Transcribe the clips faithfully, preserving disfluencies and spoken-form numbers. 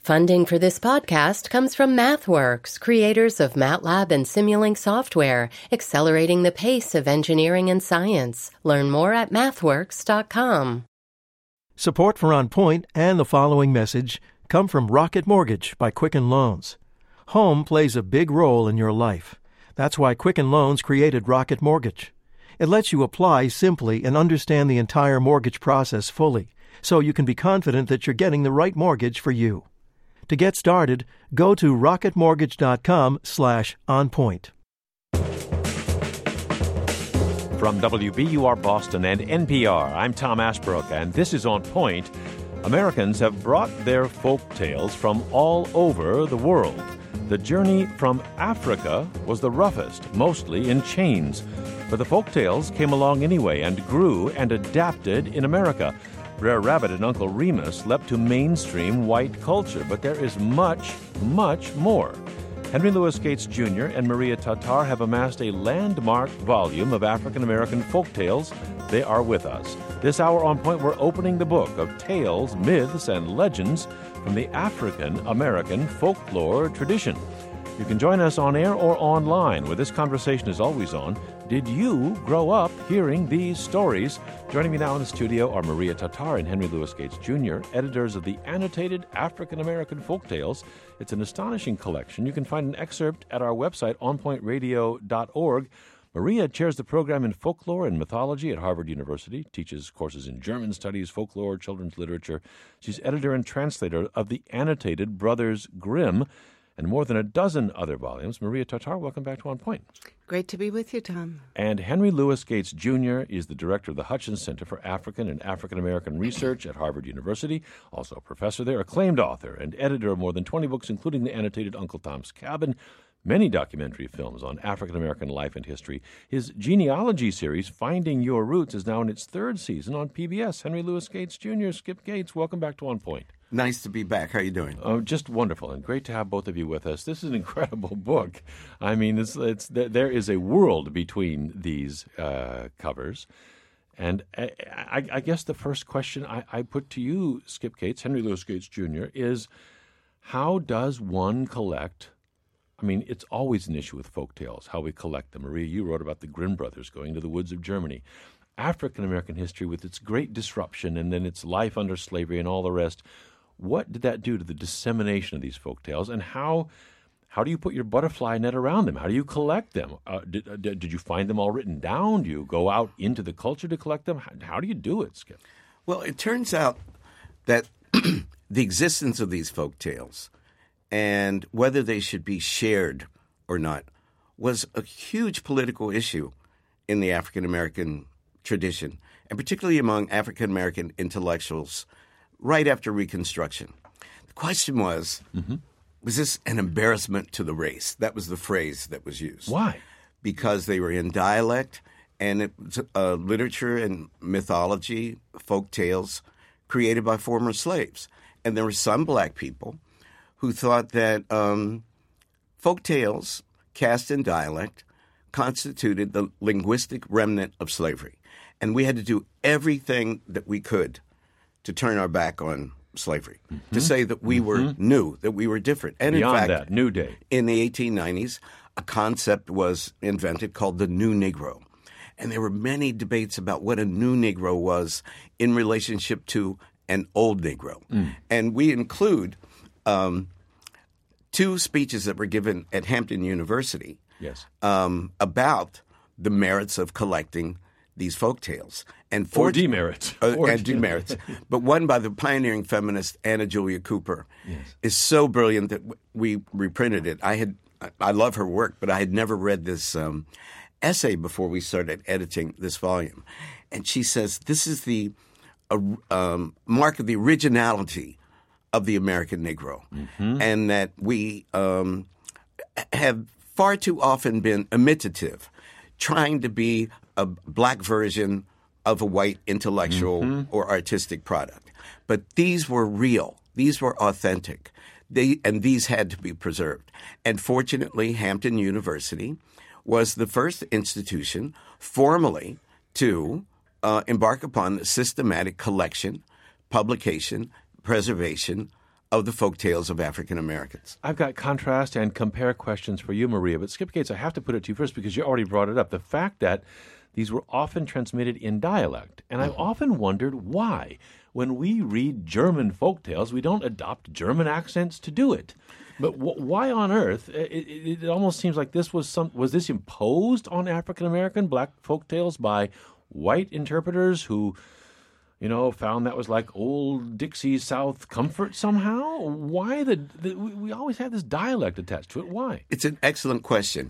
Funding for this podcast comes from MathWorks, creators of MATLAB and Simulink software, accelerating the pace of engineering and science. Learn more at mathworks dot com. Support for On Point and the following message come from Rocket Mortgage by Quicken Loans. Home plays a big role in your life. That's why Quicken Loans created Rocket Mortgage. It lets you apply simply and understand the entire mortgage process fully, so you can be confident that you're getting the right mortgage for you. To get started, go to rocketmortgage.com slash onpoint. From W B U R Boston and N P R, I'm Tom Ashbrook, and this is On Point. Americans have brought their folk tales from all over the world. The journey from Africa was the roughest, mostly in chains. But the folk tales came along anyway and grew and adapted in America. Brer Rabbit and Uncle Remus leapt to mainstream white culture, but there is much, much more. Henry Louis Gates Junior and Maria Tatar have amassed a landmark volume of African-American folk tales. They are with us. This hour on Point, we're opening the book of tales, myths, and legends from the African-American folklore tradition. You can join us on air or online, where this conversation is always on. Did you grow up hearing these stories? Joining me now in the studio are Maria Tatar and Henry Louis Gates Junior, editors of the Annotated African-American Folktales. It's an astonishing collection. You can find an excerpt at our website, on point radio dot org. Maria chairs the program in folklore and mythology at Harvard University, teaches courses in German studies, folklore, children's literature. She's editor and translator of the Annotated Brothers Grimm, and more than a dozen other volumes. Maria Tatar, welcome back to On Point. Great to be with you, Tom. And Henry Louis Gates Junior is the director of the Hutchins Center for African and African-American Research at Harvard University, also a professor there, acclaimed author and editor of more than twenty books, including the annotated Uncle Tom's Cabin, many documentary films on African-American life and history. His genealogy series, Finding Your Roots, is now in its third season on P B S. Henry Louis Gates Junior, Skip Gates, welcome back to On Point. Nice to be back. How are you doing? Oh, just wonderful, and great to have both of you with us. This is an incredible book. I mean, it's, it's there is a world between these uh, covers. And I, I, I guess the first question I, I put to you, Skip Gates, Henry Louis Gates Junior, is how does one collect? I mean, it's always an issue with folk tales, how we collect them. Maria, you wrote about the Grimm brothers going to the woods of Germany. African-American history with its great disruption and then its life under slavery and all the rest. What did that do to the dissemination of these folk tales, and how how do you put your butterfly net around them? How do you collect them? Uh, did, uh, did you find them all written down? Do you go out into the culture to collect them? How, how do you do it, Skip? Well, it turns out that the existence of these folk tales and whether they should be shared or not was a huge political issue in the African-American tradition, and particularly among African-American intellectuals right after Reconstruction. The question was, mm-hmm. was this an embarrassment to the race? That was the phrase that was used. Why? Because they were in dialect, and it was uh, literature and mythology, folk tales created by former slaves. And there were some black people who thought that um, folk tales cast in dialect constituted the linguistic remnant of slavery. And we had to do everything that we could to turn our back on slavery, mm-hmm. to say that we mm-hmm. were new, that we were different. And Beyond in fact, that, New Day. In the eighteen nineties, a concept was invented called the New Negro. And there were many debates about what a new Negro was in relationship to an old Negro. Mm. And we include um, two speeches that were given at Hampton University yes. um, about the merits of collecting these folk tales. And or demerits. Uh, or and demerits. But one by the pioneering feminist Anna Julia Cooper yes. is so brilliant that we reprinted it. I had I love her work, but I had never read this um, essay before we started editing this volume. And she says this is the uh, um, mark of the originality of the American Negro, mm-hmm. and that we um, have far too often been imitative, trying to be a black version of a white intellectual mm-hmm. or artistic product. But these were real. These were authentic. They, and these had to be preserved. And fortunately, Hampton University was the first institution formally to uh, embark upon the systematic collection, publication, preservation of the folk tales of African Americans. I've got contrast and compare questions for you, Maria, but Skip Gates, I have to put it to you first because you already brought it up. The fact that these were often transmitted in dialect, and I've often wondered why. When we read German folk tales, we don't adopt German accents to do it. But w- why on earth? It, it, it almost seems like this was some. Was this imposed on African American black folk tales by white interpreters who, you know, found that was like old Dixie South comfort somehow? Why the, the we, we always have this dialect attached to it? Why? It's an excellent question.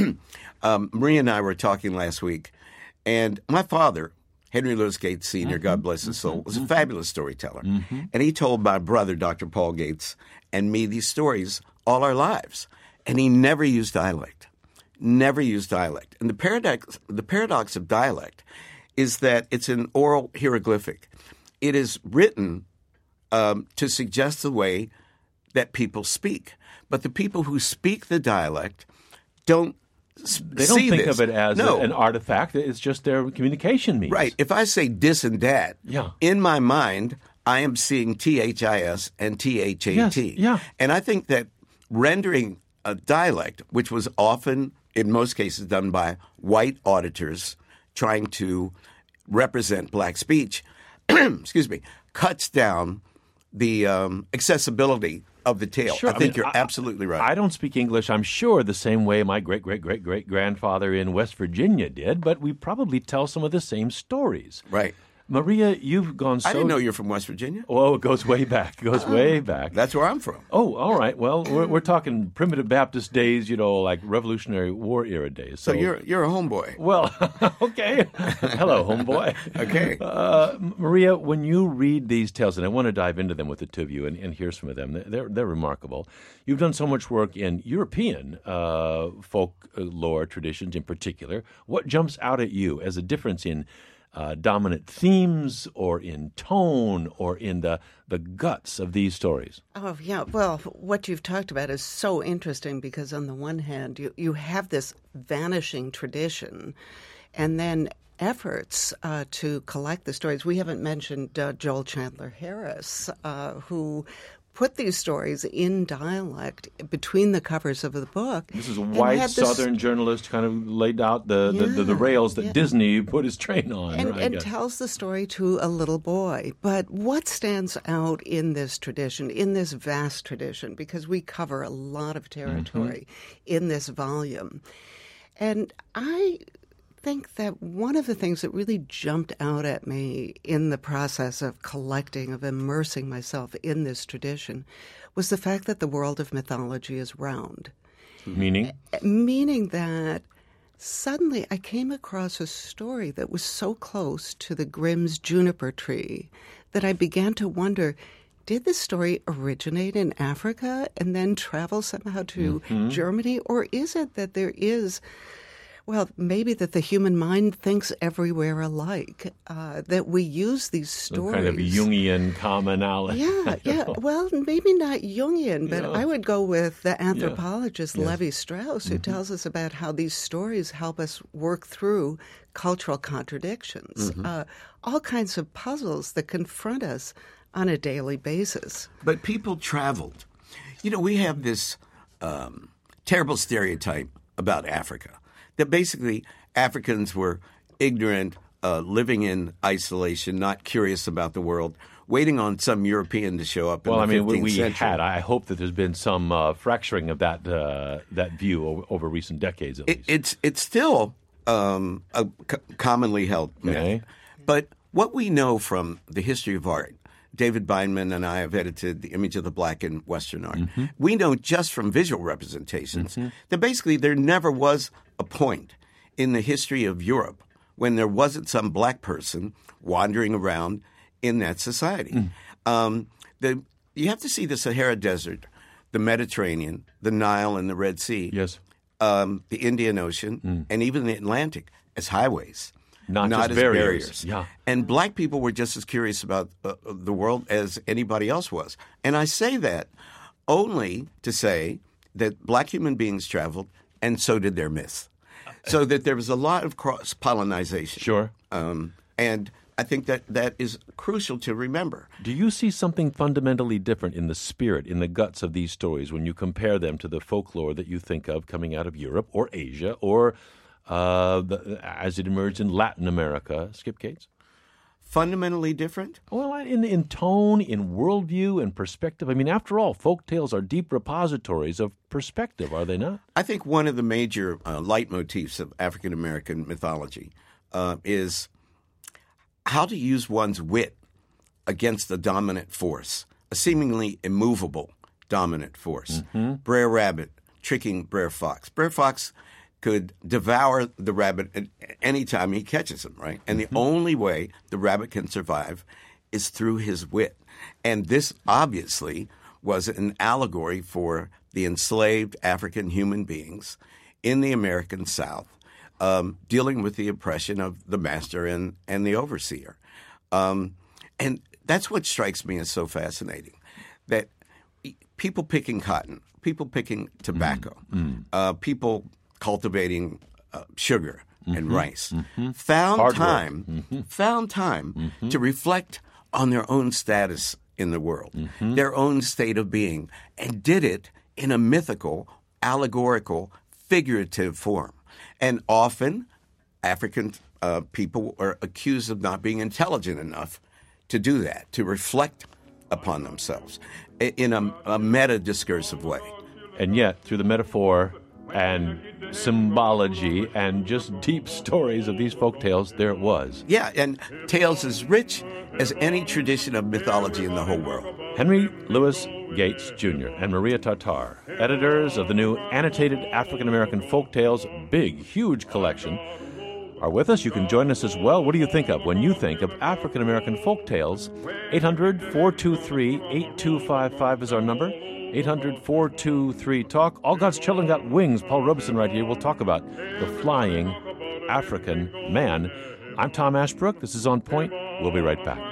um, Maria and I were talking last week, and my father, Henry Louis Gates Senior, mm-hmm. God bless his soul, was a fabulous storyteller. Mm-hmm. And he told my brother, Doctor Paul Gates, and me these stories all our lives. And he never used dialect, never used dialect. And the paradox, the paradox of dialect is that it's an oral hieroglyphic. It is written um, to suggest the way that people speak. But the people who speak the dialect don't They don't see think this. of it as no. a, an artifact. It's just their communication means. Right. If I say dis and dat, Yeah. in my mind, I am seeing T H I S and T H A T. Yes, yeah. And I think that rendering a dialect, which was often, in most cases, done by white auditors trying to represent black speech, excuse me, cuts down the um, accessibility of the tale. Sure. I think I mean, you're I, absolutely right. I don't speak English, I'm sure, the same way my great-great-great-great-grandfather in West Virginia did, but we probably tell some of the same stories. Right. Maria, you've gone so... I didn't know you're from West Virginia. Oh, it goes way back. It goes way back. That's where I'm from. Oh, all right. Well, we're, we're talking primitive Baptist days, you know, like Revolutionary War era days. So, so you're you're a homeboy. Well, okay. Hello, homeboy. Okay. Uh, Maria, when you read these tales, and I want to dive into them with the two of you and, and hear some of them, they're, they're remarkable. You've done so much work in European uh, folk lore traditions in particular. What jumps out at you as a difference in Uh, dominant themes or in tone or in the, the guts of these stories? Oh, yeah. Well, what you've talked about is so interesting because on the one hand, you, you have this vanishing tradition and then efforts uh, to collect the stories. We haven't mentioned uh, Joel Chandler Harris, uh, who put these stories in dialect between the covers of the book. This is a white Southern journalist kind of laid out the, yeah, the, the, the rails that yeah. Disney put his train on. And, right, and tells the story to a little boy. But what stands out in this tradition, in this vast tradition, because we cover a lot of territory mm-hmm. in this volume, and I think that one of the things that really jumped out at me in the process of collecting, of immersing myself in this tradition, was the fact that the world of mythology is round. Meaning? Meaning that suddenly I came across a story that was so close to the Grimm's juniper tree that I began to wonder, did this story originate in Africa and then travel somehow to mm-hmm. Germany? Or is it that there is... Well, maybe that the human mind thinks everywhere alike, uh, that we use these stories. Some kind of Jungian commonality. Yeah, yeah. Well, maybe not Jungian, but yeah. I would go with the anthropologist yeah. Levi Strauss, who mm-hmm. tells us about how these stories help us work through cultural contradictions, mm-hmm. uh, all kinds of puzzles that confront us on a daily basis. But people traveled. You know, we have this um, terrible stereotype about Africa. That basically Africans were ignorant, uh, living in isolation, not curious about the world, waiting on some European to show up in well, the I mean, fifteenth we century. had. I hope that there's been some uh, fracturing of that uh, that view over, over recent decades, at it, least. It's, it's still um, a c- commonly held myth. Okay. But what we know from the history of art, David Beinman and I have edited The Image of the Black in Western Art. Mm-hmm. We know just from visual representations mm-hmm. that basically there never was a point in the history of Europe when there wasn't some black person wandering around in that society. Mm. Um, the, you have to see the Sahara Desert, the Mediterranean, the Nile and the Red Sea, yes. um, the Indian Ocean, mm. and even the Atlantic as highways. Not, not just as barriers. barriers. Yeah. And black people were just as curious about uh, the world as anybody else was. And I say that only to say that black human beings traveled, and so did their myths. So that there was a lot of cross-pollination. Sure. Um, and I think that that is crucial to remember. Do you see something fundamentally different in the spirit, in the guts of these stories when you compare them to the folklore that you think of coming out of Europe or Asia or uh, the, as it emerged in Latin America, Skip Gates? Fundamentally different? Well, in in tone, in worldview, and perspective. I mean, after all, folk tales are deep repositories of perspective, are they not? I think one of the major uh, leitmotifs of African American mythology uh, is how to use one's wit against a dominant force, a seemingly immovable dominant force. Mm-hmm. Brer Rabbit tricking Brer Fox. Brer Fox could devour the rabbit at any time he catches him, right? And mm-hmm. the only way the rabbit can survive is through his wit. And this obviously was an allegory for the enslaved African human beings in the American South, um, dealing with the oppression of the master and, and the overseer. Um, and that's what strikes me as so fascinating, that people picking cotton, people picking tobacco, mm-hmm. uh, people cultivating uh, sugar mm-hmm. and rice, mm-hmm. found Hard time, mm-hmm. found time mm-hmm. to reflect on their own status in the world, mm-hmm. their own state of being, and did it in a mythical, allegorical, figurative form. And often, African uh, people are accused of not being intelligent enough to do that, to reflect upon themselves in a, a meta-discursive way. And yet, through the metaphor and symbology and just deep stories of these folk tales, there it was. Yeah, and tales as rich as any tradition of mythology in the whole world. Henry Louis Gates Junior and Maria Tartar, editors of the new Annotated African American Folk Tales, big, huge collection, are with us. You can join us as well. What do you think of when you think of African American folk tales? eight hundred, four two three, eight two five five is our number. eight hundred, four two three, talk. All God's Children Got Wings. Paul Robeson right here. We'll talk about the flying African man. I'm Tom Ashbrook. This is On Point. We'll be right back.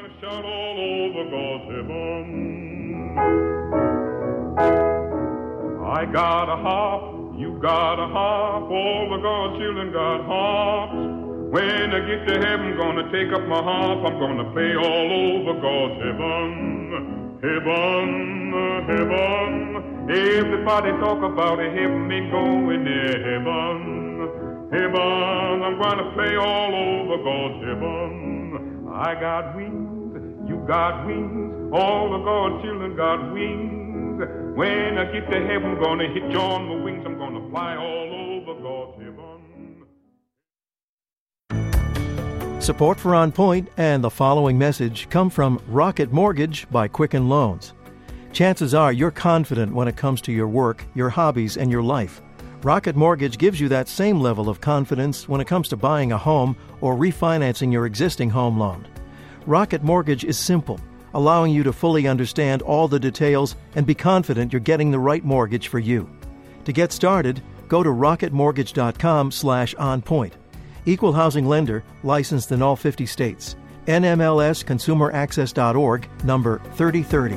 I got a harp, you got a harp, all the God's children got harps. When I get to heaven, gonna take up my harp, I'm gonna play all over God's heaven. Heaven, heaven, everybody talk about a heaven, me going there, heaven. Heaven, I'm gonna play all over God's heaven. I got wings, you got wings, all the God's children got wings. When I get to heaven, gonna hit you on the wings, I'm gonna fly all over God's heaven. Support for On Point and the following message come from Rocket Mortgage by Quicken Loans. Chances are you're confident when it comes to your work, your hobbies, and your life. Rocket Mortgage gives you that same level of confidence when it comes to buying a home or refinancing your existing home loan. Rocket Mortgage is simple, allowing you to fully understand all the details and be confident you're getting the right mortgage for you. To get started, go to rocketmortgage.com slash onpoint. Equal housing lender, licensed in all fifty states. N M L S consumer access dot org, number thirty thirty.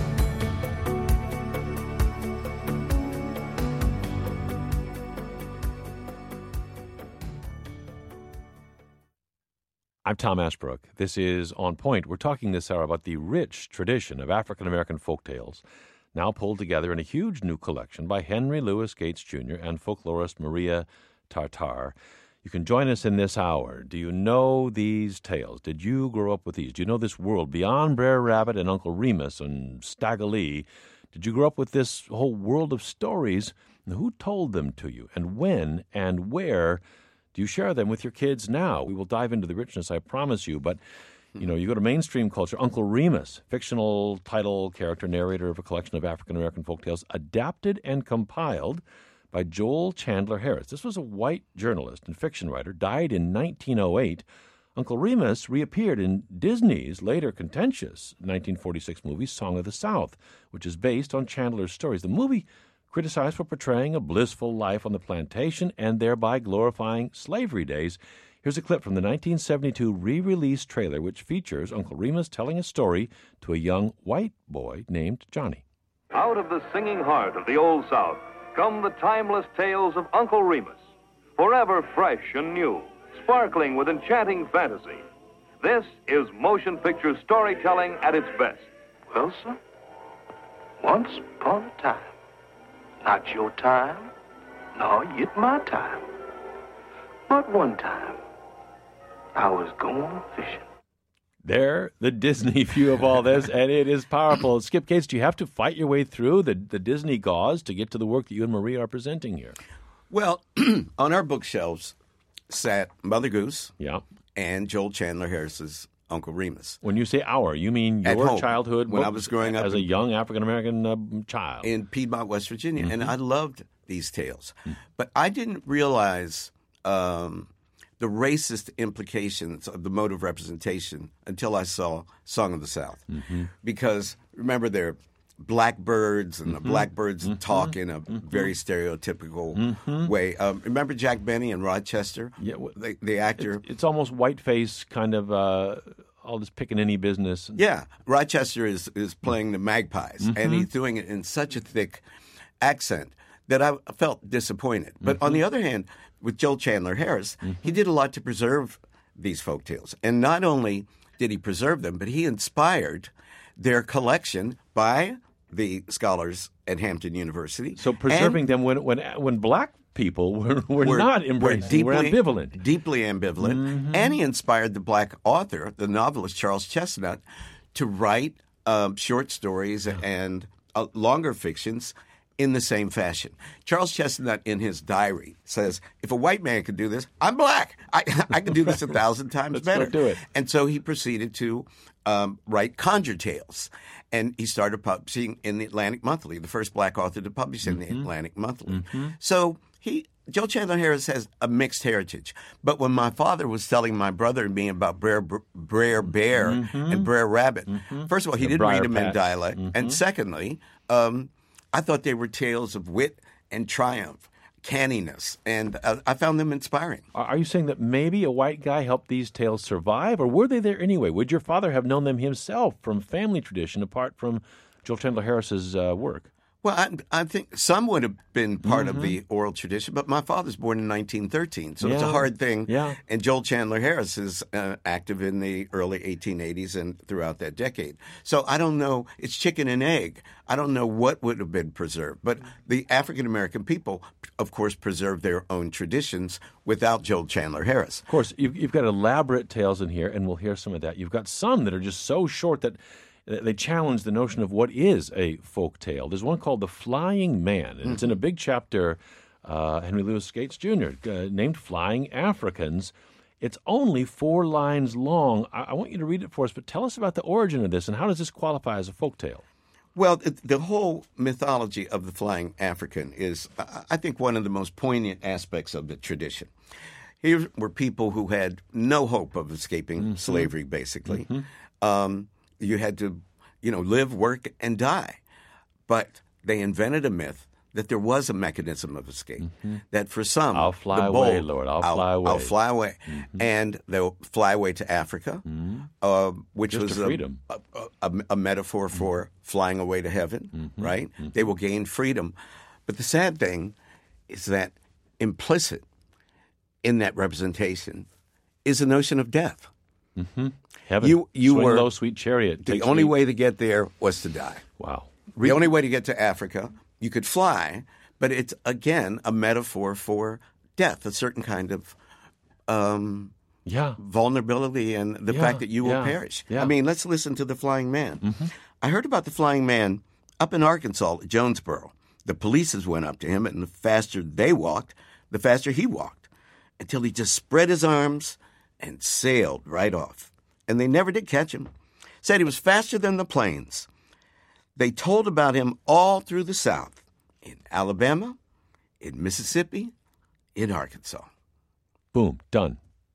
I'm Tom Ashbrook. This is On Point. We're talking this hour about the rich tradition of African American folk tales, now pulled together in a huge new collection by Henry Louis Gates Junior and folklorist Maria Tartar. You can join us in this hour. Do you know these tales? Did you grow up with these? Do you know this world beyond Brer Rabbit and Uncle Remus and Stagger Lee? Did you grow up with this whole world of stories? And who told them to you? And when and where do you share them with your kids now? We will dive into the richness, I promise you. But, you know, you go to mainstream culture, Uncle Remus, fictional title character, narrator of a collection of African-American folktales, adapted and compiled by Joel Chandler Harris. This was a white journalist and fiction writer, died in nineteen oh eight. Uncle Remus reappeared in Disney's later contentious nineteen forty-six movie Song of the South, which is based on Chandler's stories. The movie criticized for portraying a blissful life on the plantation and thereby glorifying slavery days. Here's a clip from the nineteen seventy-two re-release trailer, which features Uncle Remus telling a story to a young white boy named Johnny. Out of the singing heart of the Old South come the timeless tales of Uncle Remus, forever fresh and new, sparkling with enchanting fantasy. This is motion picture storytelling at its best. Well, sir, once upon a time, not your time, nor yet my time, but one time, I was going fishing. There, the Disney view of all this, and it is powerful. Skip Cates, do you have to fight your way through the, the Disney gauze to get to the work that you and Maria are presenting here? Well, on our bookshelves sat Mother Goose Yeah. and Joel Chandler Harris's Uncle Remus. When you say our, you mean At your home, childhood when I books was growing up as a in- young African-American uh, child. in Piedmont, West Virginia, and Mm-hmm. I loved these tales. But I didn't realize um, the racist implications of the mode of representation until I saw Song of the South. Mm-hmm. Because remember, they're blackbirds, and the blackbirds Mm-hmm. talk in a very stereotypical way. Um, remember Jack Benny and Rochester? Yeah, wh- the, the actor. It's almost whiteface kind of uh, all this pickaninny business. Yeah, Rochester is is playing the Magpies, Mm-hmm. and he's doing it in such a thick accent that I felt disappointed. But Mm-hmm. on the other hand, with Joel Chandler Harris, he did a lot to preserve these folk tales. And not only did he preserve them, but he inspired their collection by the scholars at Hampton University. So preserving And them when when when black people were, were, were- not were embracing, were ambivalent. Deeply ambivalent. Mm-hmm. And he inspired the black author, the novelist Charles Chestnut, to write um, short stories and uh, longer fictions in the same fashion. Charles Chestnut, in his diary, says, if a white man could do this, I'm black. I, I can do this a thousand times Let's better. go do it. And so he proceeded to um, write conjure tales. And he started publishing in the Atlantic Monthly, the first black author to publish in Mm-hmm. the Atlantic Monthly. So he, Joel Chandler Harris has a mixed heritage. But when my father was telling my brother and me about Brer, Brer Bear and Brer Rabbit, first of all, he Mm-hmm. The didn't Briar read them in Patch. dialect. And secondly, um, I thought they were tales of wit and triumph, canniness, and uh, I found them inspiring. Are are you saying that maybe a white guy helped these tales survive, or were they there anyway? Would your father have known them himself from family tradition, apart from Joel Chandler Harris's uh, work? Well, I, I think some would have been part of the oral tradition, but my father's born in nineteen thirteen, so it's a Yeah. hard thing. Yeah. And Joel Chandler Harris is uh, active in the early eighteen eighties and throughout that decade. So I don't know. It's chicken and egg. I don't know what would have been preserved. But the African American people, of course, preserved their own traditions without Joel Chandler Harris. Of course, you've, you've got elaborate tales in here, and we'll hear some of that. You've got some that are just so short that they challenge the notion of what is a folk tale. There's one called The Flying Man, and it's in a big chapter, uh, Henry Louis Gates Junior, uh, named Flying Africans. It's only four lines long. I-, I want you to read it for us, but tell us about the origin of this, and how does this qualify as a folk tale? Well, it, the whole mythology of the Flying African is, I- I think, one of the most poignant aspects of the tradition. Here were people who had no hope of escaping slavery, basically. Um, you had to, you know, live, work, and die. But they invented a myth that there was a mechanism of escape. That for some, I'll fly the away, bold- Lord. I'll fly away. I'll fly away, and they'll fly away to Africa, uh, which Just was to a- freedom. A, a, a metaphor for flying away to heaven. Right? They will gain freedom. But the sad thing is that implicit in that representation is the notion of death. Heaven, You- you swing were- low, sweet chariot. The Take only sweet- way to get there was to die. Wow. The only way to get to Africa, you could fly, but it's, again, a metaphor for death, a certain kind of um, Yeah. vulnerability and the Yeah, fact that you will yeah, perish. yeah. I mean, let's listen to the Flying Man. I heard about the Flying Man up in Arkansas, at Jonesboro. The police went up to him, and the faster they walked, the faster he walked, until he just spread his arms and sailed right off. And they never did catch him. Said he was faster than the planes. They told about him all through the South, in Alabama, in Mississippi, in Arkansas. Boom, done.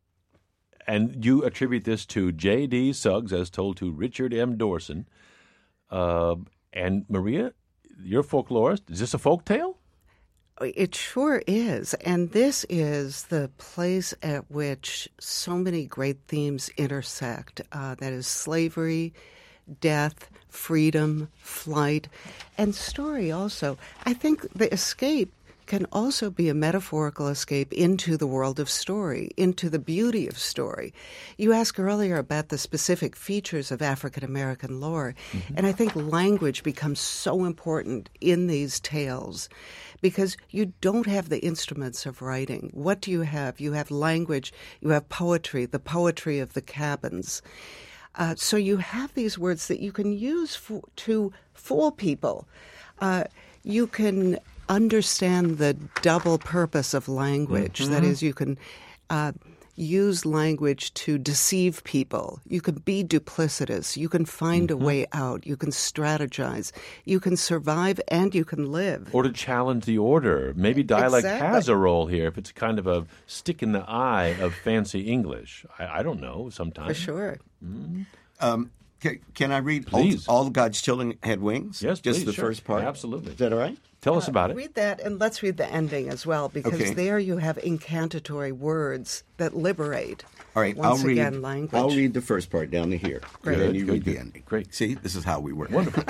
And you attribute this to J D. Suggs, as told to Richard M. Dorson. Uh, and Maria, you're a folklorist. Is this a folk tale? It sure is. And this is the place at which so many great themes intersect. Uh, that is slavery, death, freedom, flight, and story also. I think the escape can also be a metaphorical escape into the world of story, into the beauty of story. You asked earlier about the specific features of African American lore, mm-hmm. and I think language becomes so important in these tales because you don't have the instruments of writing. What do you have? You have language, you have poetry, the poetry of the cabins. Uh, so you have these words that you can use for, to fool people. Uh, you can understand the double purpose of language. Mm-hmm. That is, you can uh, use language to deceive people. You can be duplicitous. You can find mm-hmm. a way out. You can strategize. You can survive and you can live. Or to challenge the order. Maybe dialect exactly. has a role here if it's kind of a stick in the eye of fancy English. I, I don't know, sometimes. For sure. Mm-hmm. Um, can, can I read Please. all, all God's Children Had Wings? Yes, Just please, the sure. first part? Absolutely. Is that all right? Tell us about uh, it. Read that, and let's read the ending as well, because Okay. there you have incantatory words that liberate. All right, Once I'll read, again, language. I'll read the first part down to here. Great. And then Good, you good, read good. the ending. Great. See, this is how we work. Wonderful.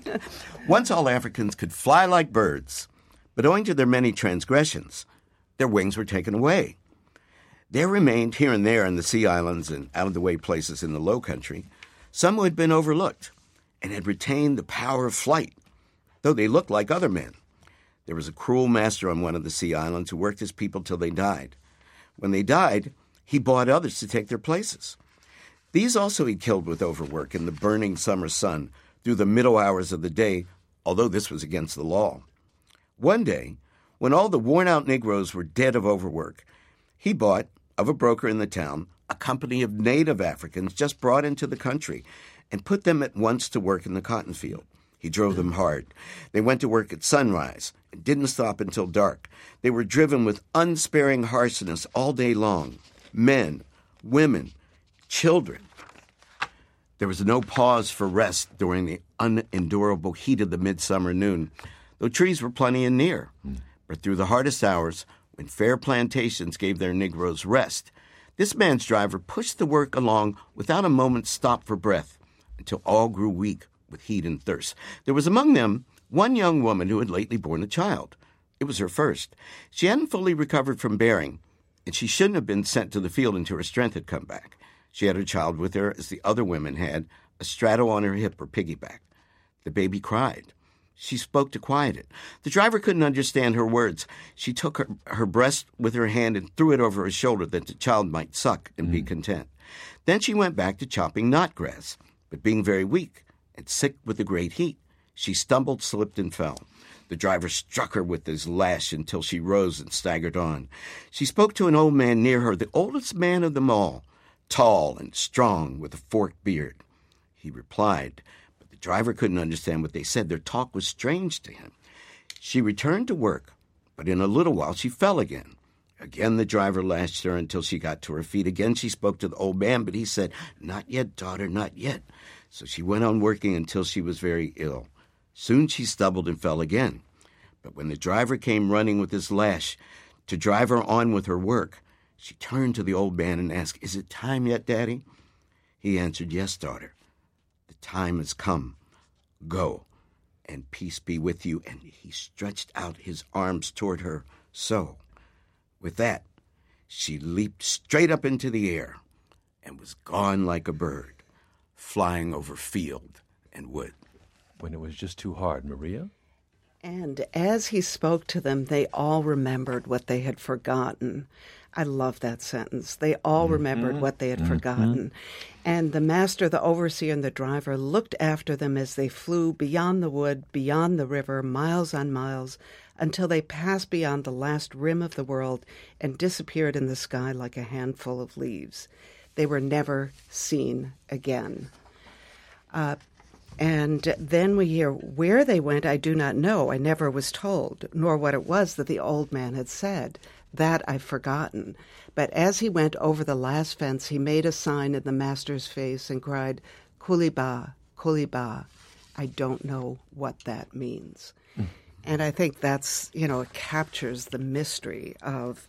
Once all Africans could fly like birds, but owing to their many transgressions, their wings were taken away. There remained here and there in the sea islands and out-of-the-way places in the low country some who had been overlooked and had retained the power of flight, though they looked like other men. There was a cruel master on one of the sea islands who worked his people till they died. When they died, he bought others to take their places. These also he killed with overwork in the burning summer sun through the middle hours of the day, although this was against the law. One day, when all the worn-out Negroes were dead of overwork, he bought, of a broker in the town, a company of native Africans just brought into the country and put them at once to work in the cotton field. He drove them hard. They went to work at sunrise and didn't stop until dark. They were driven with unsparing harshness all day long. Men, women, children. There was no pause for rest during the unendurable heat of the midsummer noon, though trees were plenty and near. But through the hardest hours, when fair plantations gave their Negroes rest, this man's driver pushed the work along without a moment's stop for breath until all grew weak with heat and thirst. There was among them one young woman who had lately borne a child. It was her first. She hadn't fully recovered from bearing, and she shouldn't have been sent to the field until her strength had come back. She had her child with her, as the other women had, a straddle on her hip or piggyback. The baby cried. She spoke to quiet it. The driver couldn't understand her words. She took her, her breast with her hand and threw it over her shoulder that the child might suck and mm. be content. Then she went back to chopping knot grass, but being very weak and sick with the great heat, she stumbled, slipped, and fell. The driver struck her with his lash until she rose and staggered on. She spoke to an old man near her, the oldest man of them all, tall and strong with a forked beard. He replied, but the driver couldn't understand what they said. Their talk was strange to him. She returned to work, but in a little while she fell again. Again the driver lashed her until she got to her feet. Again she spoke to the old man, but he said, "Not yet, daughter, not yet." So she went on working until she was very ill. Soon she stumbled and fell again. But when the driver came running with his lash to drive her on with her work, she turned to the old man and asked, "Is it time yet, Daddy?" He answered, "Yes, daughter. The time has come. Go, and peace be with you." And he stretched out his arms toward her, so. With that, she leaped straight up into the air and was gone like a bird, flying over field and wood. When it was just too hard, Maria? And as he spoke to them, they all remembered what they had forgotten. I love that sentence. They all mm-hmm. remembered what they had mm-hmm. forgotten. And the master, the overseer, and the driver looked after them as they flew beyond the wood, beyond the river, miles on miles, until they passed beyond the last rim of the world and disappeared in the sky like a handful of leaves. They were never seen again. Uh, and then we hear where they went, I do not know. I never was told, nor what it was that the old man had said. That I've forgotten. But as he went over the last fence, he made a sign in the master's face and cried, "Kuliba, Kuliba." I don't know what that means. Mm. And I think that's, you know, it captures the mystery of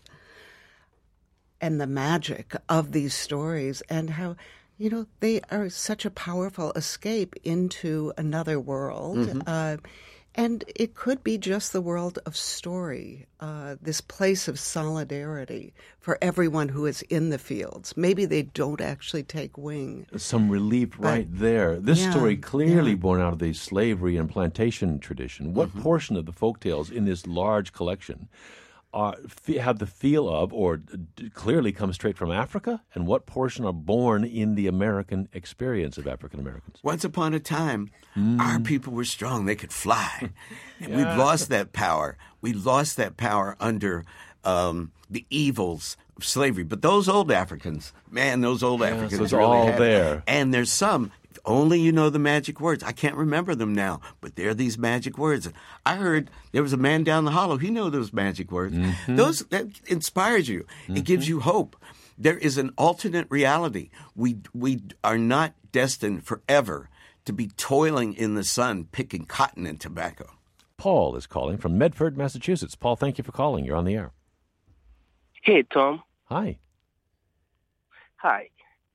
and the magic of these stories and how, you know, they are such a powerful escape into another world. Mm-hmm. Uh, And it could be just the world of story, uh, this place of solidarity for everyone who is in the fields. Maybe they don't actually take wing. Some relief But- right there. This Yeah, story clearly yeah. born out of the slavery and plantation tradition. What Mm-hmm. portion of the folktales in this large collection are, fe- have the feel of or d- clearly come straight from Africa? And what portion are born in the American experience of African Americans? Once upon a time, our people were strong. They could fly. And Yeah. we've lost that power. We lost that power under um, the evils of slavery. But those old Africans, man, those old Africans so it's really all had it. there. And there's some, if only you know the magic words. I can't remember them now, but they're these magic words. I heard there was a man down the hollow. He knew those magic words. Mm-hmm. Those that inspires you. It gives you hope. There is an alternate reality. We we are not destined forever to be toiling in the sun picking cotton and tobacco. Paul is calling from Medford, Massachusetts. Paul, thank you for calling. You're on the air. Hey, Tom. Hi. Hi.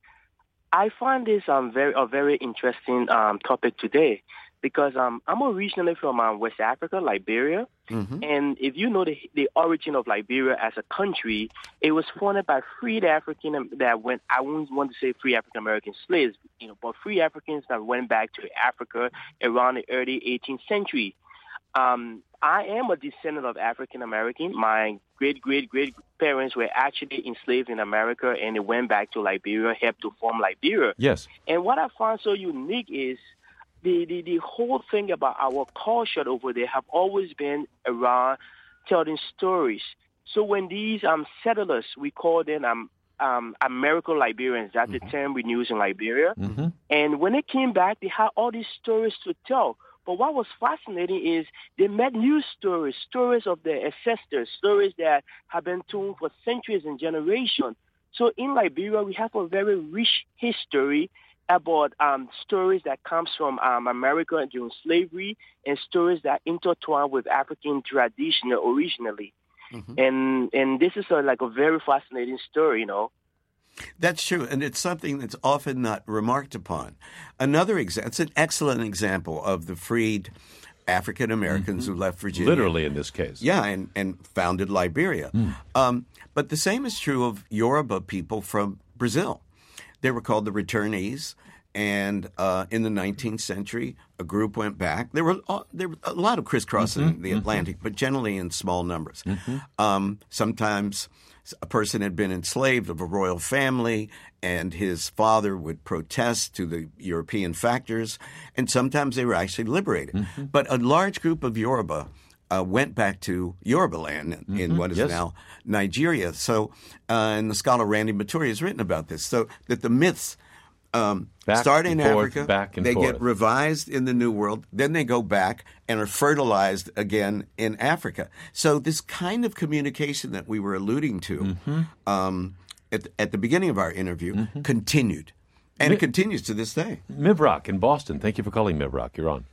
I find this um very a very interesting um topic today because um I'm originally from um, West Africa, Liberia, Mm-hmm. and if you know the the origin of Liberia as a country, it was founded by freed African that went. I wouldn't want to say free African American slaves, you know, but free Africans that went back to Africa around the early eighteenth century. Um, I am a descendant of African American. My great great great parents were actually enslaved in America, and they went back to Liberia, helped to form Liberia. Yes. And what I found so unique is the, the, the whole thing about our culture over there have always been around telling stories. So when these um settlers, we call them um um American Liberians, that's Mm-hmm. the term we use in Liberia. Mm-hmm. And when they came back, they had all these stories to tell. But what was fascinating is they met new stories, stories of their ancestors, stories that have been told for centuries and generations. So in Liberia, we have a very rich history about um, stories that comes from um, America during slavery and stories that intertwine with African tradition originally. Mm-hmm. And and this is a, like a very fascinating story, you know. That's true, and it's something that's often not remarked upon. Another example, it's an excellent example of the freed African Americans who left Virginia. Literally in this case. Yeah, and, and founded Liberia. Um, but the same is true of Yoruba people from Brazil. They were called the returnees, and uh, in the nineteenth century, a group went back. There were uh, there were a lot of crisscrossing the Atlantic, but generally in small numbers. Um, sometimes a person had been enslaved of a royal family, and his father would protest to the European factors, and sometimes they were actually liberated. But a large group of Yoruba uh, went back to Yoruba land in, in what is Yes. now Nigeria. So, uh, and the scholar Randy Maturi has written about this, so that the myths um, Back start in and forth, Africa, back and they forth. get revised in the New World, then they go back and are fertilized again in Africa. So this kind of communication that we were alluding to Mm-hmm. um, at, at the beginning of our interview continued, and it continues to this day. Mivrak in Boston. Thank you for calling, Mivrak. You're on.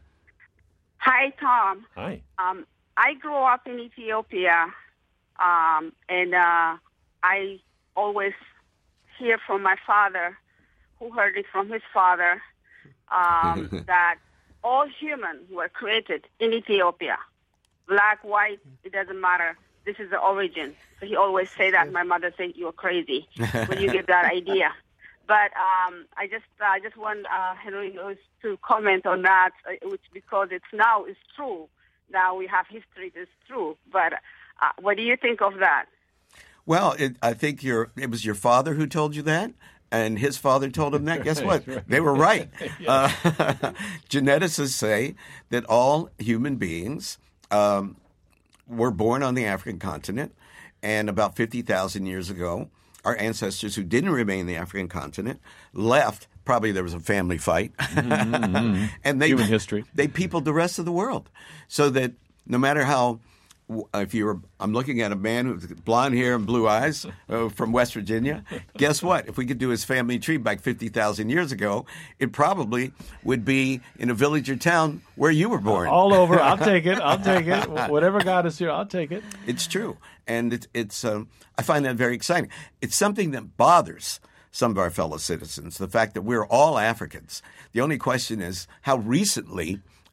Hi, Tom. Hi. Um, I grew up in Ethiopia, um, and uh, I always hear from my father, who heard it from his father, um, that all humans were created in Ethiopia. Black, white, it doesn't matter. This is the origin. So he always say that. My mother said, you're crazy when you get that idea. But um, I just I just want uh, Henry Lewis to comment on that, uh, which because it's now it's true. Now we have history that's true. But uh, what do you think of that? Well, it, I think your it was your father who told you that, and his father told him that. Guess what? They were right. Uh, geneticists say that all human beings um, were born on the African continent, and about fifty thousand years ago, our ancestors who didn't remain in the African continent left. Probably there was a family fight, Mm-hmm. and they Human history. they peopled the rest of the world, so that no matter how. If you were, I'm looking at a man with blonde hair and blue eyes uh, from West Virginia. Guess what? If we could do his family tree back fifty thousand years ago, it probably would be in a village or town where you were born. All over. I'll take it. I'll take it. Whatever got us here, I'll take it. It's true, and it, it's. Um, I find that very exciting. It's something that bothers some of our fellow citizens. The fact that we're all Africans. The only question is how recently.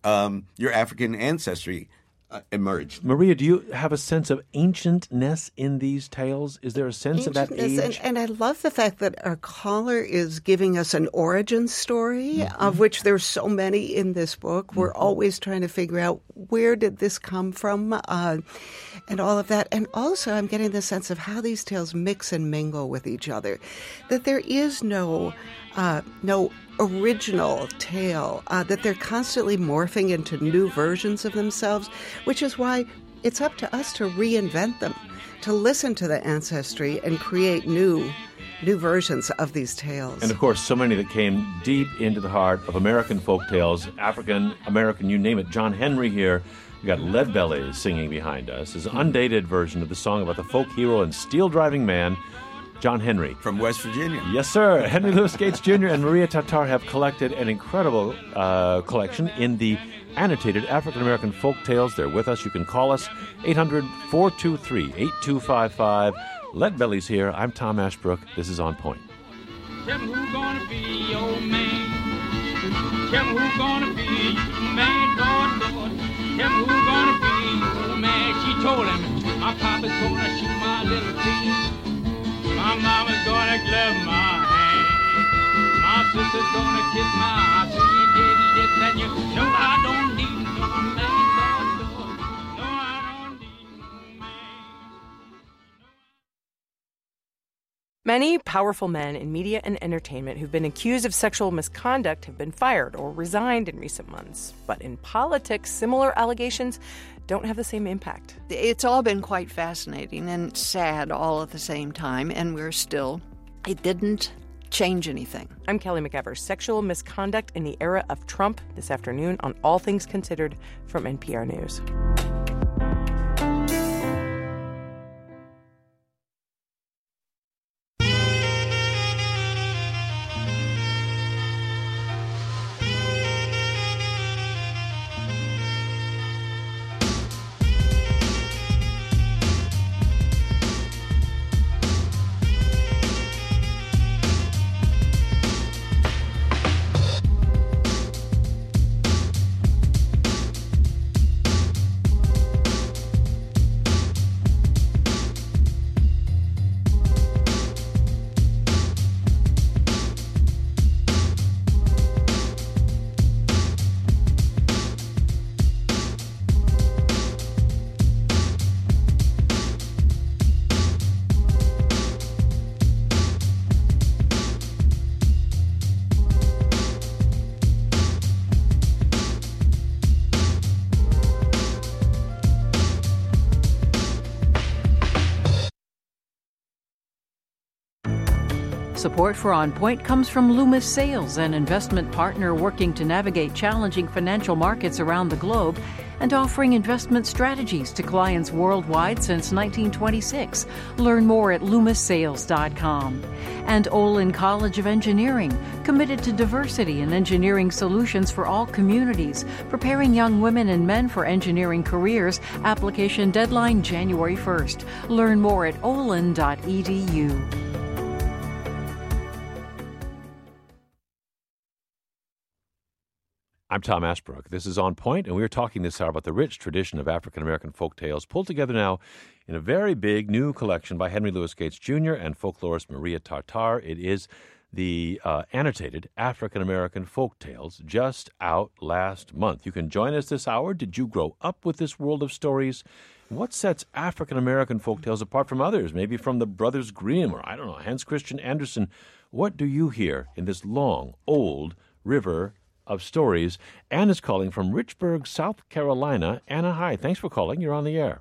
um, your African ancestry uh, emerged. Maria, do you have a sense of ancientness in these tales? Is there a sense of that age? And, and I love the fact that our caller is giving us an origin story, mm-hmm. of which there's so many in this book. We're mm-hmm. always trying to figure out where did this come from, uh, and all of that. And also I'm getting the sense of how these tales mix and mingle with each other, that there is no uh, no original tale, uh, that they're constantly morphing into new versions of themselves, which is why it's up to us to reinvent them, to listen to the ancestry and create new new versions of these tales. And of course, so many that came deep into the heart of American folk tales, African, American, you name it. John Henry here. We got Lead Bellies singing behind us. His undated version of the song about the folk hero and steel-driving man, John Henry. From West Virginia. Yes, sir. Henry Louis Gates Junior and Maria Tartar have collected an incredible uh, collection in the annotated African-American folk tales. They're with us. You can call us, eight hundred, four two three, eight two five five. Lead Bellies here. I'm Tom Ashbrook. This is On Point. Tell me who's gonna be your man. Tell me who's gonna be your man, Lord, Lord. Tell me who's gonna be your man. She told him, my papa's gonna shoot my little feet. My mama's gonna glove my hand. My sister's gonna kiss my sweet dead lips. And you know I don't need no man, Lord, Lord. No, I don't need no man. Many powerful men in media and entertainment who've been accused of sexual misconduct have been fired or resigned in recent months. But in politics, similar allegations don't have the same impact. It's all been quite fascinating and sad all at the same time, and we're still, it didn't change anything. I'm Kelly McEvers. Sexual misconduct in the era of Trump this afternoon on All Things Considered from N P R News. Support for On Point comes from Loomis Sales, an investment partner working to navigate challenging financial markets around the globe and offering investment strategies to clients worldwide since nineteen twenty-six. Learn more at loomis sales dot com. And Olin College of Engineering, committed to diversity and engineering solutions for all communities, preparing young women and men for engineering careers. Application deadline January first. Learn more at olin dot e d u. I'm Tom Ashbrook. This is On Point, and we're talking this hour about the rich tradition of African-American folk tales pulled together now in a very big new collection by Henry Louis Gates Junior and folklorist Maria Tartar. It is the uh, annotated African-American folk tales, just out last month. You can join us this hour. Did you grow up with this world of stories? What sets African-American folk tales apart from others, maybe from the Brothers Grimm or, I don't know, Hans Christian Andersen? What do you hear in this long, old river of stories? Anne is calling from Richburg, South Carolina. Anna, hi. Thanks for calling. You're on the air.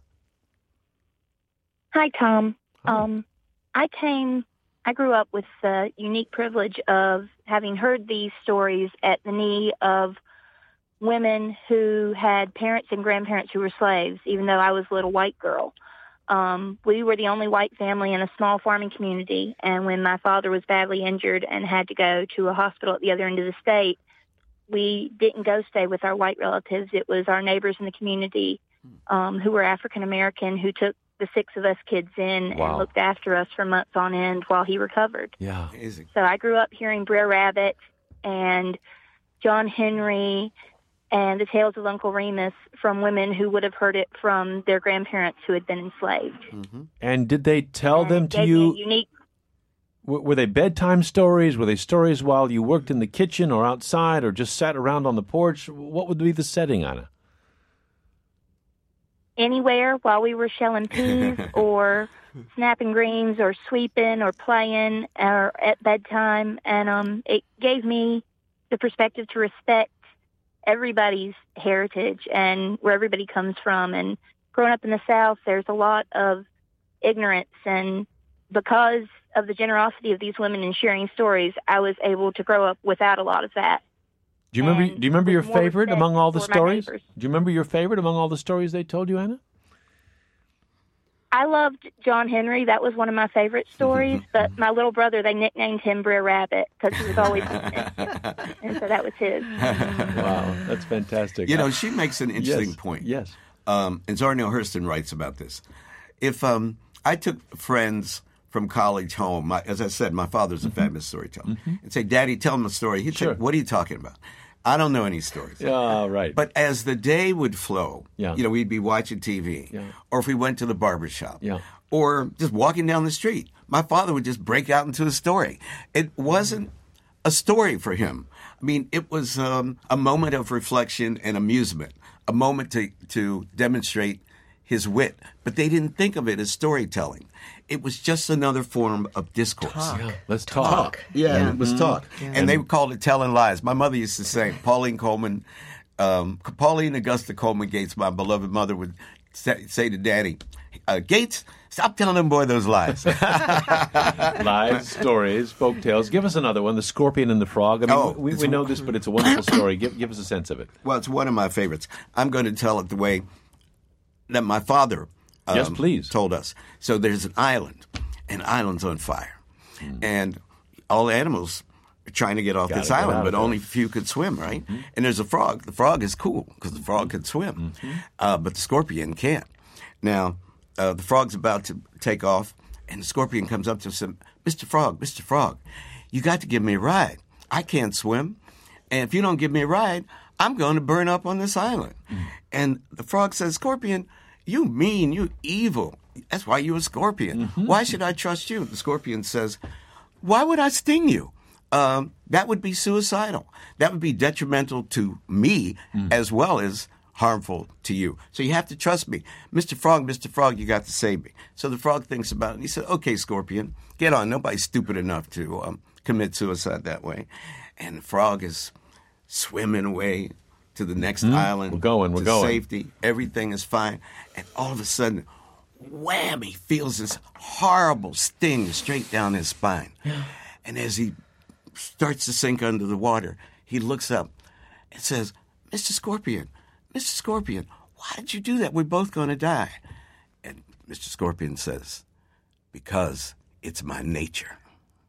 Hi, Tom. Hi. Um, I came, I grew up with the unique privilege of having heard these stories at the knee of women who had parents and grandparents who were slaves, even though I was a little white girl. Um, we were the only white family in a small farming community, and when my father was badly injured and had to go to a hospital at the other end of the state, we didn't go stay with our white relatives. It was our neighbors in the community um, who were African American who took the six of us kids in wow. and looked after us for months on end while he recovered. Yeah, so I grew up hearing Brer Rabbit and John Henry and the tales of Uncle Remus from women who would have heard it from their grandparents who had been enslaved. Mm-hmm. And did they tell And them it to gave me you? a unique. W- Were they bedtime stories? Were they stories while you worked in the kitchen or outside or just sat around on the porch? What would be the setting, Anna? Anywhere while we were shelling peas or snapping greens or sweeping or playing or at bedtime. And um, it gave me the perspective to respect everybody's heritage and where everybody comes from. And growing up in the South, there's a lot of ignorance. And because of the generosity of these women in sharing stories, I was able to grow up without a lot of that. Do you remember? And Do you remember your with more favorite respect among all the for my stories? Do neighbors. you remember your favorite among all the stories they told you, Anna? I loved John Henry. That was one of my favorite stories. But my little brother, they nicknamed him Brer Rabbit because he was always eating it. And so that was his. Wow, that's fantastic. You know, she makes an interesting Yes, point. Yes. Um, and Zora Neale Hurston writes about this. If um, I took friends from college home, my, as I said, my father's a fabulous storyteller, and say, Daddy, tell them a story. He'd Sure. say, what are you talking about? I don't know any stories. Yeah, right. But as the day would flow, Yeah. you know, we'd be watching T V, Yeah. or if we went to the barber shop, Yeah. or just walking down the street, my father would just break out into a story. It wasn't a story for him. I mean, it was um, a moment of reflection and amusement, a moment to, to demonstrate his wit. But they didn't think of it as storytelling. It was just another form of discourse. Talk. Yeah, let's talk. Yeah, Yeah. it was talk. Yeah. And they called it telling lies. My mother used to say, Pauline Coleman, um, Pauline Augusta Coleman Gates, my beloved mother, would say, say to Daddy, uh, Gates, stop telling them boy those lies. Lies, stories, folk tales. Give us another one, The Scorpion and the Frog. I mean, Oh, we, it's we a- know this, but it's a wonderful story. Give, give us a sense of it. Well, it's one of my favorites. I'm going to tell it the way that my father um, Yes, please. told us. So there's an island, and the island's on fire. And all the animals are trying to get off Gotta this get island, out but of only few could swim, right? And there's a frog. The frog is cool because the frog can swim, uh, but the scorpion can't. Now, uh, the frog's about to take off, and the scorpion comes up to him, Mister Frog, Mister Frog, you got to give me a ride. I can't swim, and if you don't give me a ride, I'm going to burn up on this island. And the frog says, Scorpion, you mean, you evil. That's why you're a scorpion. Why should I trust you? The scorpion says, why would I sting you? Um, that would be suicidal. That would be detrimental to me as well as harmful to you. So you have to trust me. Mister Frog, Mister Frog, you got to save me. So the frog thinks about it, and he said, okay, Scorpion, get on. Nobody's stupid enough to um, commit suicide that way. And the frog is swimming away to the next Mm, island. we're going, we're to going. safety. Everything is fine. And all of a sudden, wham, he feels this horrible sting straight down his spine. And as he starts to sink under the water, he looks up and says, Mister Scorpion, Mister Scorpion, why did you do that? We're both going to die. And Mister Scorpion says, because it's my nature.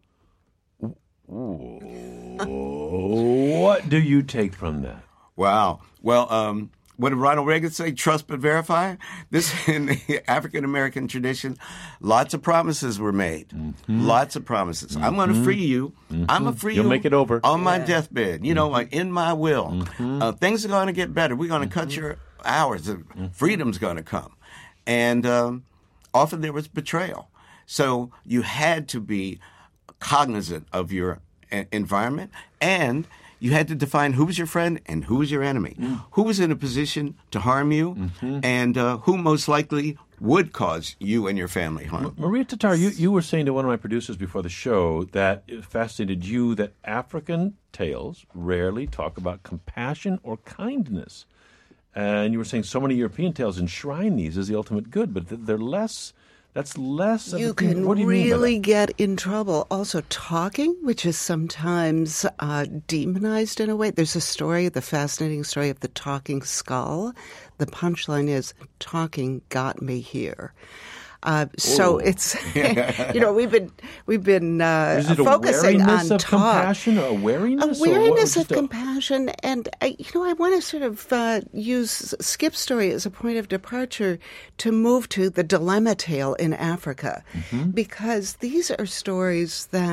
What do you take from that? Wow. Well, um, what did Ronald Reagan say? Trust but verify. This in the African American tradition, lots of promises were made. Mm-hmm. Lots of promises. Mm-hmm. I'm going to free you. Mm-hmm. I'm going to free You'll you. make it over on my yeah. deathbed. You know, Mm-hmm. like in my will. Mm-hmm. Uh, things are going to get better. We're going to cut your hours. Mm-hmm. Freedom's going to come, and um, often there was betrayal. So you had to be cognizant of your a- environment, and you had to define who was your friend and who was your enemy, mm. who was in a position to harm you, mm-hmm. and uh, who most likely would cause you and your family harm. M- Maria Tatar, you, you were saying to one of my producers before the show that it fascinated you that African tales rarely talk about compassion or kindness. And you were saying so many European tales enshrine these as the ultimate good, but they're less... That's less of you a thing. can What do you really mean by get in trouble. Also, talking, which is sometimes uh, demonized in a way. There's a story, the fascinating story of the talking skull. The punchline is, talking got me here. Uh, so Ooh. it's, you know, we've been we've been uh, Is it a focusing wariness on of talk. compassion, a wariness, or what- awareness of just a- compassion, and I, you know, I want to sort of uh, use Skip's story as a point of departure to move to the dilemma tale in Africa, Mm-hmm. because these are stories that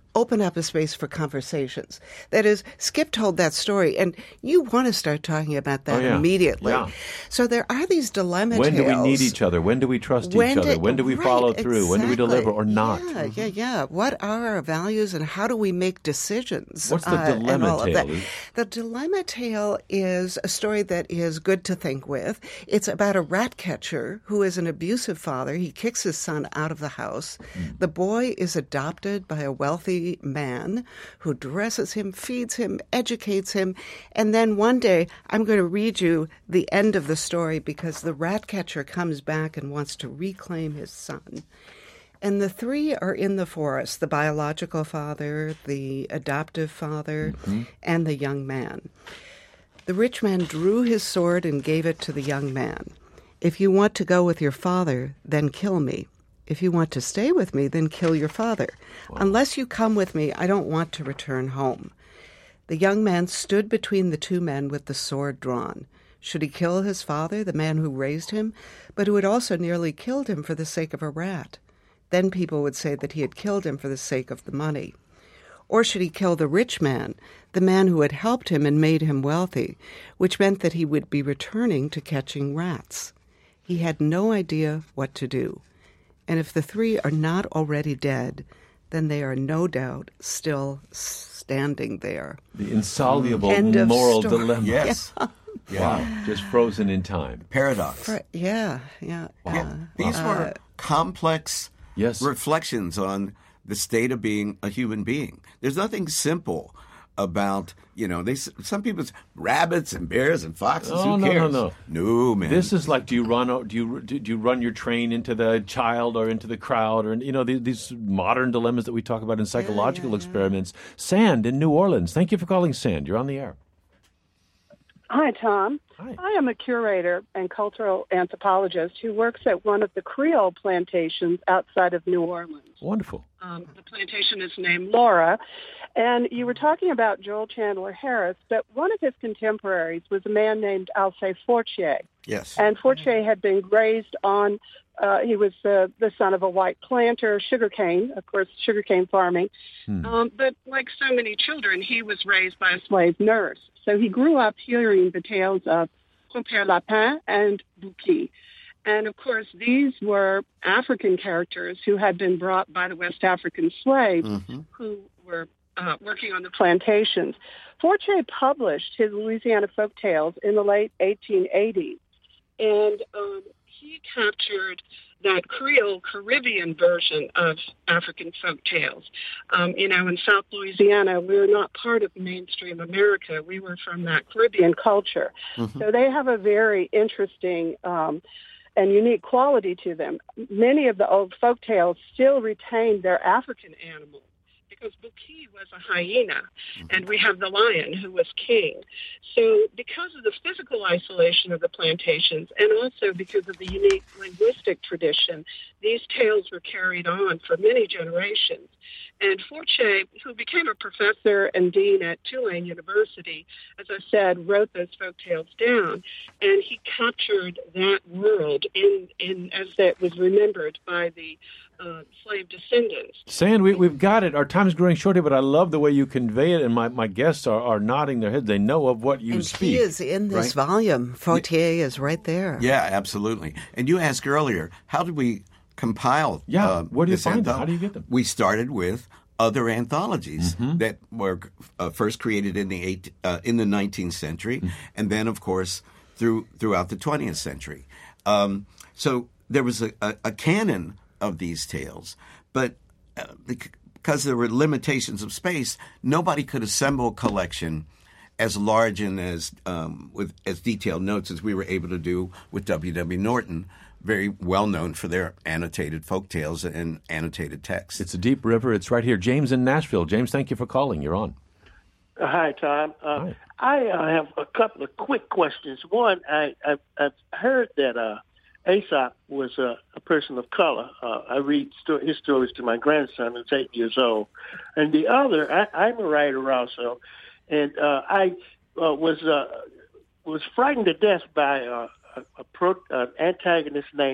open up a space for conversations. That is, Skip told that story, and you want to start talking about that oh, yeah. immediately. Yeah. So there are these dilemma When tales. do we need each other? When do we trust When each other? do- When do we right, follow through? When do we exactly. deliver or not? Yeah, yeah, yeah. What are our values and how do we make decisions? What's the uh, and dilemma all of tale? that. The dilemma tale is a story that is good to think with. It's about a rat catcher who is an abusive father. He kicks his son out of the house. Mm. The boy is adopted by a wealthy man who dresses him, feeds him, educates him. And then one day, I'm going to read you the end of the story because the rat catcher comes back and wants to reclaim his son. And the three are in the forest, the biological father, the adoptive father, mm-hmm. and the young man. The rich man drew his sword and gave it to the young man. If you want to go with your father, then kill me. If you want to stay with me, then kill your father. Wow. Unless you come with me, I don't want to return home. The young man stood between the two men with the sword drawn. Should he kill his father, the man who raised him, but who had also nearly killed him for the sake of a rat? Then people would say that he had killed him for the sake of the money. Or should he kill the rich man, the man who had helped him and made him wealthy, which meant that he would be returning to catching rats? He had no idea what to do. And if the three are not already dead, then they are no doubt still standing there. The insoluble End of moral story. dilemma. Yes. Yeah. Wow. Just frozen in time. Paradox. For, yeah, yeah. Wow. yeah. These uh, were complex yes. reflections on the state of being a human being. There's nothing simple about, you know, they some people say rabbits and bears and foxes. Oh, who no, cares? no, no, no, man. This is like, do you run? Do you do you run your train into the child or into the crowd, or you know these, these modern dilemmas that we talk about in psychological yeah, yeah, experiments? Yeah. Sand in New Orleans. Thank you for calling, Sand. You're on the air. Hi, Tom. Hi. I am a curator and cultural anthropologist who works at one of the Creole plantations outside of New Orleans. Wonderful. Um, the plantation is named Laura. And you were talking about Joel Chandler Harris, but one of his contemporaries was a man named Alcée Fortier. Yes. And Fortier had been raised on, uh, he was uh, the son of a white planter, sugarcane, of course, sugarcane farming. Hmm. Um, but like so many children, he was raised by a slave nurse. So he grew up hearing the tales of Compère Lapin and Bouki. And, of course, these were African characters who had been brought by the West African slaves mm-hmm. who were uh, working on the plantations. Fortier published his Louisiana folk tales in the late eighteen eighties. And um, he captured that Creole Caribbean version of African folk tales. Um, you know, in South Louisiana, we were not part of mainstream America. We were from that Caribbean culture. Mm-hmm. So they have a very interesting um, and unique quality to them. Many of the old folk tales still retain their African animals, because Bouki was a hyena, and we have the lion who was king. So because of the physical isolation of the plantations, and also because of the unique linguistic tradition, these tales were carried on for many generations. And Fortier, who became a professor and dean at Tulane University, as I said, wrote those folk tales down, and he captured that world in, in as that was remembered by the Uh, slave descendants. Sand, we, we've got it. Our time's growing short here, but I love the way you convey it, and my, my guests are, are nodding their heads. They know of what you and speak. He is in this right? volume. Fortier yeah. is right there. Yeah, absolutely. And you asked earlier, how did we compile Yeah, uh, where do you find antho- them? How do you get them? We started with other anthologies mm-hmm. that were uh, first created in the eight, uh, in the nineteenth century, mm-hmm. and then, of course, through throughout the twentieth century. Um, so there was a, a, a canon of these tales. But uh, because there were limitations of space, nobody could assemble a collection as large and as um, with as detailed notes as we were able to do with W W. Norton, very well known for their annotated folk tales and annotated texts. It's a deep river. It's right here. James in Nashville. James, thank you for calling. You're on. Uh, hi, Tom. Uh, hi. I uh, have a couple of quick questions. One, I, I, I've heard that uh, Aesop was a, a person of color. Uh, I read sto- his stories to my grandson, who's eight years old. And the other, I, I'm a writer also, and uh, I uh, was uh, was frightened to death by uh, a, a pro, an antagonist named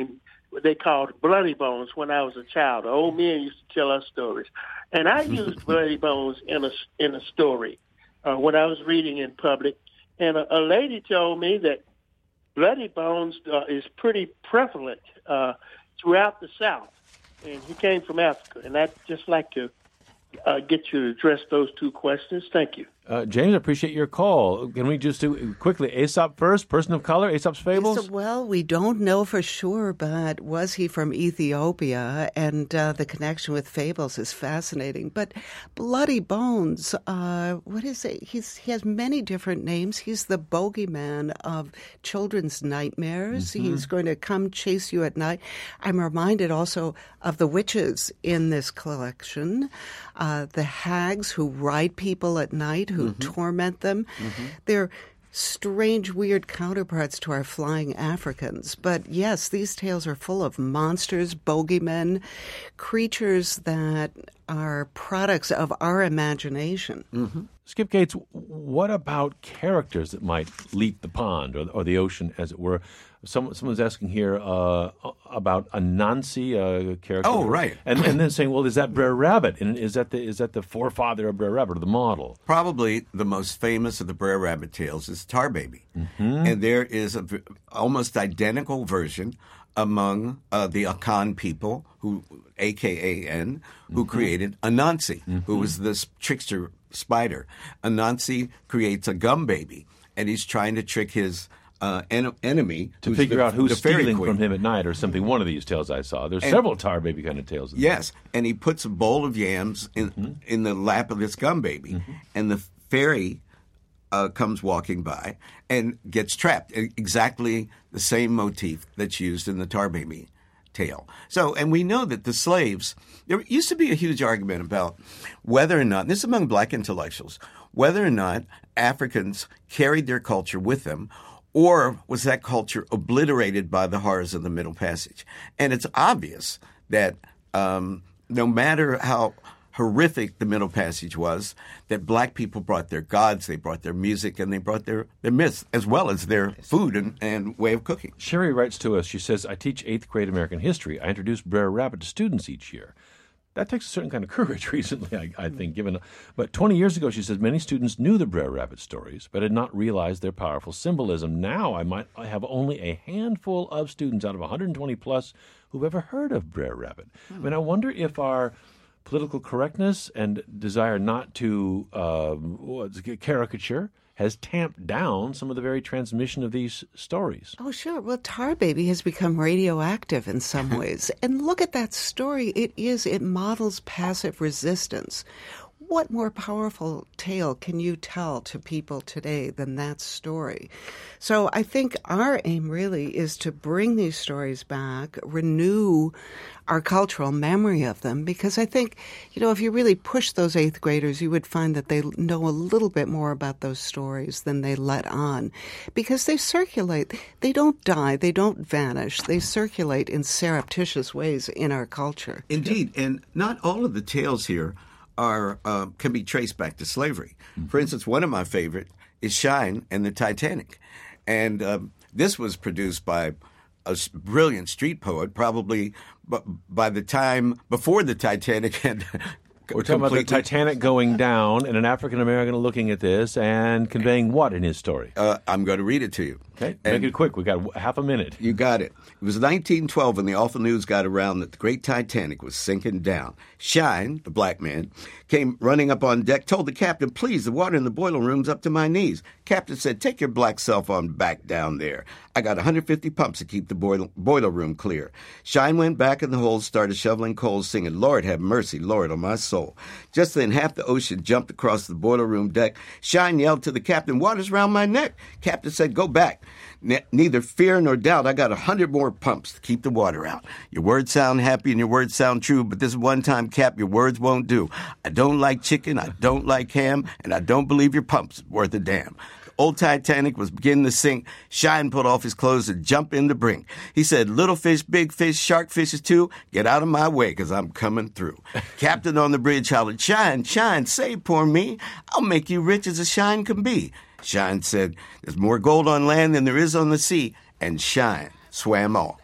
what they called Bloody Bones when I was a child. The old men used to tell us stories. And I used Bloody Bones in a, in a story uh, when I was reading in public. And a, a lady told me that Bloody Bones uh, is pretty prevalent uh, throughout the South. And he came from Africa. And I'd just like to uh, get you to address those two questions. Thank you. Uh, James, I appreciate your call. Can we just do quickly Aesop first, Person of Color, Aesop's Fables? So, well, we don't know for sure, but was he from Ethiopia? And uh, the connection with fables is fascinating. But Bloody Bones, uh, what is it? He's, he has many different names. He's the bogeyman of children's nightmares. Mm-hmm. He's going to come chase you at night. I'm reminded also of the witches in this collection, uh, the hags who ride people at night, who mm-hmm. torment them. Mm-hmm. They're strange, weird counterparts to our flying Africans. But yes, these tales are full of monsters, bogeymen, creatures that are products of our imagination. Mm-hmm. Skip Gates, what about characters that might leap the pond or, or the ocean, as it were? Some, someone's asking here uh, about Anansi, a character. Oh, right. And, and then saying, well, is that Brer Rabbit? And is that the is that the forefather of Brer Rabbit, or the model? Probably the most famous of the Brer Rabbit tales is Tar Baby. Mm-hmm. And there is a almost identical version among uh, the Akan people, who A K A N, who mm-hmm. created Anansi, mm-hmm. who was this trickster spider. Anansi creates a gum baby, and he's trying to trick his uh, en- enemy to figure the, out who's stealing queen. from him at night or something. One of these tales I saw. There's and, several Tar Baby kind of tales. In yes, there. And he puts a bowl of yams in mm-hmm. in the lap of this gum baby, mm-hmm. and the fairy uh, comes walking by and gets trapped. Exactly the same motif that's used in the Tar Baby tale. So, and we know that the slaves, there used to be a huge argument about whether or not, this is among black intellectuals, whether or not Africans carried their culture with them, or was that culture obliterated by the horrors of the Middle Passage? And it's obvious that um, no matter how horrific the Middle Passage was, that black people brought their gods, they brought their music, and they brought their, their myths, as well as their food and, and way of cooking. Sherry writes to us, she says, I teach eighth grade American history. I introduce Brer Rabbit to students each year. That takes a certain kind of courage recently, I, I think, given. But twenty years ago, she says, many students knew the Brer Rabbit stories, but had not realized their powerful symbolism. Now I might I have only a handful of students out of one hundred twenty plus who've ever heard of Brer Rabbit. Hmm. I mean, I wonder if our political correctness and desire not to uh, caricature has tamped down some of the very transmission of these stories. Oh, sure. Well, Tar Baby has become radioactive in some ways. And look at that story. It is, it models passive resistance. What more powerful tale can you tell to people today than that story? So I think our aim really is to bring these stories back, renew our cultural memory of them, because I think, you know, if you really push those eighth graders, you would find that they know a little bit more about those stories than they let on, because they circulate. They don't die. They don't vanish. They circulate in surreptitious ways in our culture. Indeed. And not all of the tales here are uh, can be traced back to slavery. Mm-hmm. For instance, one of my favorite is Shine and the Titanic. And um, this was produced by a brilliant street poet, probably b- by the time before the Titanic had We're talking completely. about the Titanic going down and an African-American looking at this and conveying what in his story? Uh, I'm going to read it to you. Okay, make and it quick. We've got half a minute. You got it. It was nineteen twelve when the awful news got around that the great Titanic was sinking down. Shine, the black man, came running up on deck, told the captain, please, the water in the boiler room's up to my knees. Captain said, take your black self on back down there. I got one hundred fifty pumps to keep the boiler, boiler room clear. Shine went back in the hold, started shoveling coals, singing, Lord have mercy, Lord on my soul. Just then, half the ocean jumped across the boiler room deck. Shine yelled to the captain, water's round my neck. Captain said, go back. Ne- neither fear nor doubt, I got a hundred more pumps to keep the water out. Your words sound happy and your words sound true, but this one time, Cap, your words won't do. I don't like chicken, I don't like ham, and I don't believe your pump's worth a damn. Old Titanic was beginning to sink. Shine pulled off his clothes and jumped in the brink. He said, little fish, big fish, shark fishes too, get out of my way because I'm coming through. Captain on the bridge hollered, Shine, Shine, save poor me. I'll make you rich as a Shine can be. Shine said, there's more gold on land than there is on the sea. And Shine swam off.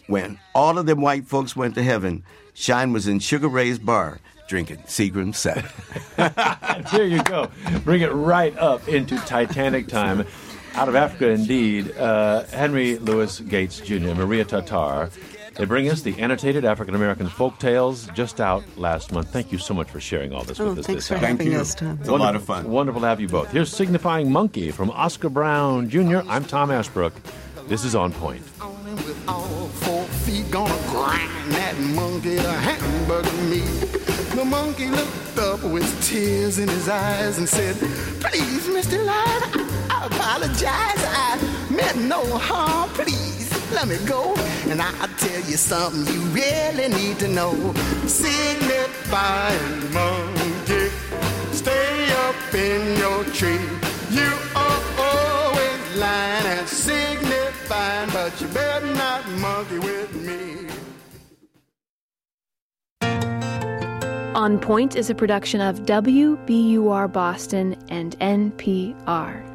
when all of them white folks went to heaven, Shine was in Sugar Ray's bar drinking Seagram seven. There you go. Bring it right up into Titanic time. Out of Africa, indeed, uh, Henry Louis Gates Junior, Maria Tatar. They bring us the annotated African-American folk tales just out last month. Thank you so much for sharing all this oh, with us. Thanks this for having us, Tom. It's a lot of fun. Wonderful to have you both. Here's Signifying Monkey from Oscar Brown Junior I'm Tom Ashbrook. This is On Point. With all four feet, gonna grind that monkey to hamburger meat. The monkey looked up with tears in his eyes and said, "Please, Mister Lion, I apologize. I meant no harm. Please, let me go. And I'll tell you something you really need to know. Signifying monkey, stay up in your tree. You are always lying and signifying, but you better not monkey with me." On Point is a production of W B U R Boston and N P R.